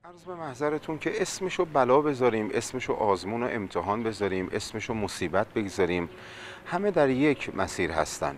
عرض به محضرتون که اسمشو بلا بذاریم، اسمشو آزمون و امتحان بذاریم، اسمشو مصیبت بگذاریم، همه در یک مسیر هستن.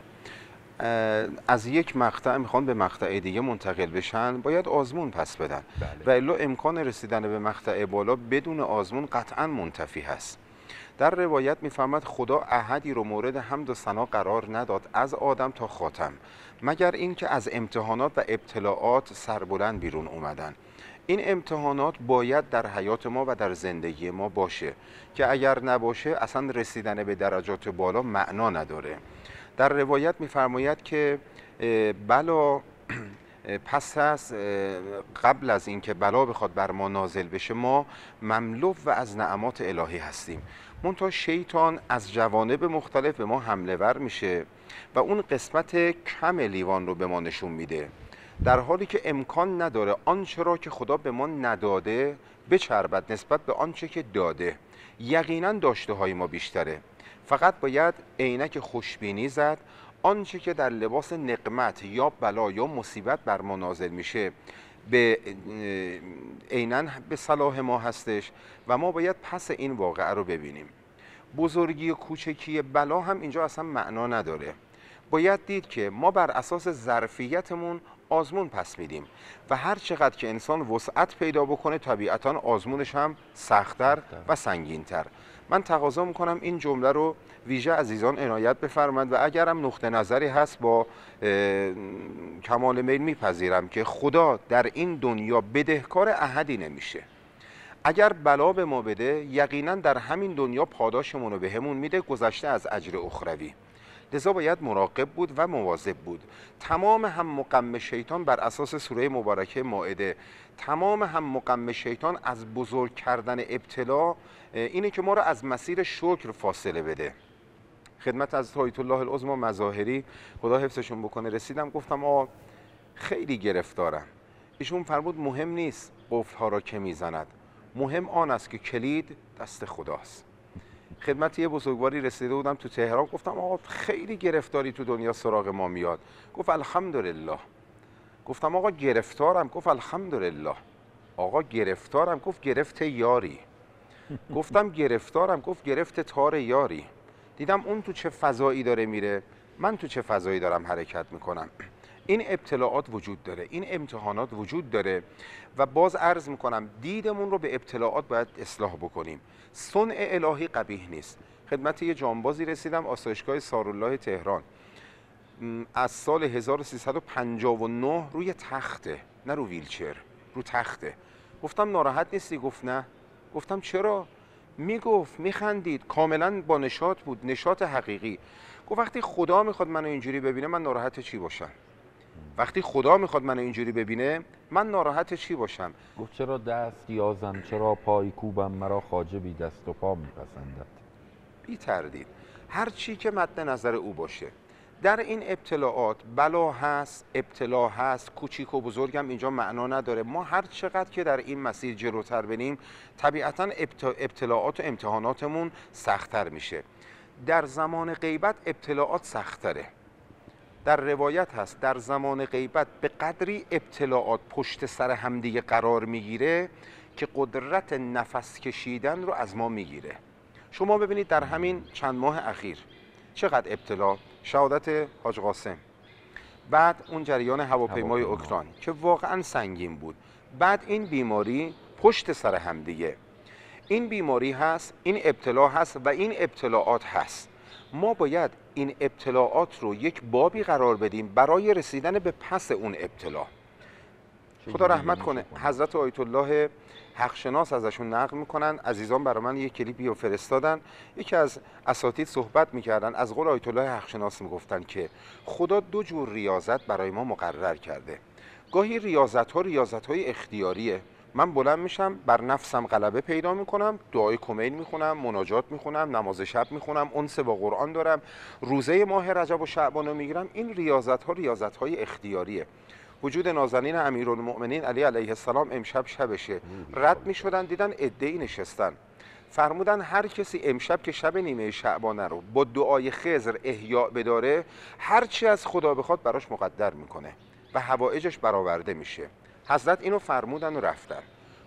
از یک مقطع میخوان به مقطع دیگه منتقل بشن، باید آزمون پس بدن. و بله. الا امکان رسیدن به مقطع بالا بدون آزمون قطعا منتفی هست. در روایت میفرماد خدا احدی رو مورد حمد و ثنا قرار نداد از آدم تا خاتم، مگر اینکه از امتحانات و ابتلاعات سربلند بیرون اومدن. این امتحانات باید در حیات ما و در زندگی ما باشه که اگر نباشه اصلا رسیدن به درجات بالا معنا نداره. در روایت میفرماید که بلا پس از قبل از اینکه بلا بخواد بر ما نازل بشه ما مملو و از نعمات الهی هستیم. منتها شیطان از جوانب مختلف به ما حمله ور میشه و اون قسمت کم لیوان رو به ما نشون میده، در حالی که امکان نداره آنچه را که خدا به ما نداده بچربد نسبت به آنچه که داده. یقینا داشته های ما بیشتره، فقط باید عینک خوشبینی زد. آنچه که در لباس نقمت یا بلا یا مصیبت بر ما نازل میشه به عیناً به صلاح ما هستش و ما باید پس این واقعه رو ببینیم. بزرگی و کوچکی بلا هم اینجا اصلا معنا نداره. باید دید که ما بر اساس ظرفیتمون آزمون پس میدیم و هر چقدر که انسان وسعت پیدا بکنه طبیعتاً آزمونش هم سخت‌تر و سنگین‌تر. من تقاضا میکنم این جمله رو ویژه عزیزان عنایت بفرمایند و اگرم نقطه نظری هست با کمال میل میپذیرم که خدا در این دنیا بدهکار احدی نمیشه. اگر بلا به ما بده یقینا در همین دنیا پاداشمون رو بهمون میده گذشته از اجر اخروی. لذا باید مراقب بود و مواظب بود. تمام هم غم شیطان بر اساس سوره مبارکه مائده، تمام هم غم شیطان از بزرگ کردن ابتلا اینه که ما رو از مسیر شکر فاصله بده. خدمت از آیت الله العظمی مظاهری خدا حفظشون بکنه رسیدم، گفتم خیلی گرفتارم. ایشون فرمود مهم نیست قفل ها را که میزند، مهم آن است که کلید دست خداست. خدمت یه بزرگواری رسیده بودم تو تهران، گفتم خیلی گرفتاری تو دنیا سراغ ما میاد. گفت الحمدلله. گفتم گرفتارم. گفت الحمدلله. گرفتارم. گفت گرفت یاری. گفتم گرفتارم. گفت گرفت تار یاری. دیدم اون تو چه فضایی داره میره، من تو چه فضایی دارم حرکت میکنم. این ابتلاعات وجود داره، این امتحانات وجود داره و باز عرض میکنم دیدمون رو به ابتلاعات باید اصلاح بکنیم. صنع الهی قبیح نیست. خدمت یه جانبازی رسیدم آسایشگاه سارالله تهران، از سال 1359 روی تخته، نه رو ویلچر، رو تخته. گفتم ناراحت نیستی؟ گفت نه. گفتم چرا؟ میگفت میخندید، کاملا با نشاط بود، نشاط حقیقی. گفت وقتی خدا میخواد منو اینجوری ببینه من ناراحت چی باشم؟ وقتی خدا میخواد منو اینجوری ببینه من ناراحت چی باشم؟ گفت چرا دست یازم، چرا پای کوبم، مرا خواجه بی دست و پا میپسندد. بی تردید هر چی که مد نظر او باشه. در این ابتلاعات بلا هست، ابتلا هست، کوچیک و بزرگم اینجا معنا نداره. ما هر چقدر که در این مسیر جلوتر بریم طبیعتا ابتلاعات و امتحاناتمون سخت‌تر میشه. در زمان غیبت ابتلاعات سخت‌تره. در روایت هست در زمان غیبت به قدری ابتلاعات پشت سر همدیگه قرار میگیره که قدرت نفس کشیدن رو از ما میگیره. شما ببینید در همین چند ماه اخیر چقدر ابتلا، شهادت حاج قاسم، بعد اون جریان هواپیمای اوکراین که واقعا سنگین بود، بعد این بیماری پشت سر همدیگه. این بیماری هست، این ابتلا هست و این ابتلاعات هست. ما باید این ابتلاعات رو یک بابی قرار بدیم برای رسیدن به پس اون ابتلا. خدا رحمت کنه حضرت آیت الله حق شناس ازشون نقل میکنن، عزیزان برای من یک کلیپی رو فرستادن، یکی از اساتید صحبت میکردن، از قول آیت الله حق شناس میگفتن که خدا دو جور ریاضت برای ما مقرر کرده. گاهی ریاضت های اختیاریه، من بلند میشم بر نفسم غلبه پیدا میکنم، دعای کمیل میخونم، مناجات میخونم، نماز شب میخونم، انس با قرآن دارم، روزه ماه رجب و شعبان رو میگیرم. این ریاضت های اختیاریه. وجود نازنین امیرالمؤمنین علی علیه السلام امشب شبشه، رد میشدن دیدن عده‌ای نشستن، فرمودن هر کسی امشب که شب نیمه شعبانه رو با دعای خضر احیا بداره هر چی از خدا بخواد براش مقدر میکنه و حوائجش برآورده میشه. حضرت اینو فرمودن و رفتن.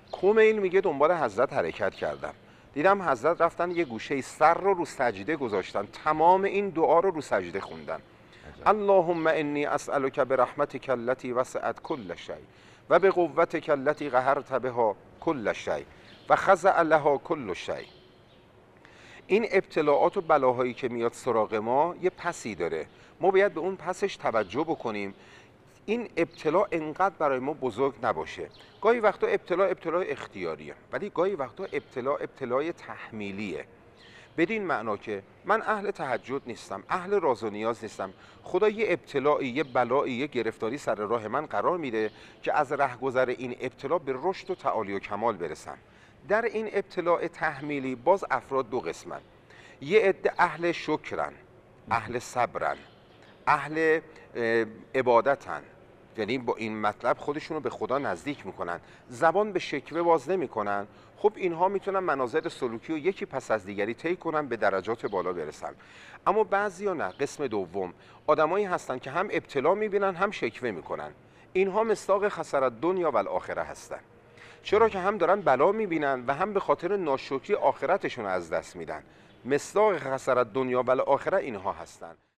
کمیل میگه دنبال حضرت حرکت کردم، دیدم حضرت رفتن یه گوشه سر رو سجده گذاشتن، تمام این دعا رو سجده خوندن. اللهم انی اسألک برحمتک التي وسعت كل شیء و بقوتک التي قهرت بها كل شیء و خضع لها كل شیء. این ابتلاعات و بلاهایی که میاد سراغ ما یه پسی داره، ما باید به اون پسش توجه بکنیم. این ابتلا انقدر برای ما بزرگ نباشه. گاهی وقتا ابتلا اختیاریه، ولی گاهی وقتا ابتلای تحمیلیه. بدین معنا که من اهل تهجد نیستم، اهل راز و نیاز نیستم، خدا یه ابتلایی، یه بلایی، یه گرفتاری سر راه من قرار میده که از رهگذر این ابتلا به رشد و تعالی و کمال برسم. در این ابتلاء تحمیلی باز افراد دو قسمن، یه عده اهل شکرن، اهل صبرن، اهل عبادتن، یعنی با این مطلب خودشونو به خدا نزدیک میکنن، زبان به شکوه باز نمیکنن. خب اینها میتونن مناظر سلوکی و یکی پس از دیگری طی کنن، به درجات بالا برسن. اما بعضیا نه، قسم دوم آدمایی هستن که هم ابتلا میبینن هم شکوه میکنن. اینها مصداق خسارت دنیا و الاخره هستن، چرا که هم دارن بلا میبینن و هم به خاطر ناشکری آخرتشون از دست میدن. مصداق خسارت دنیا و الاخره اینها هستن.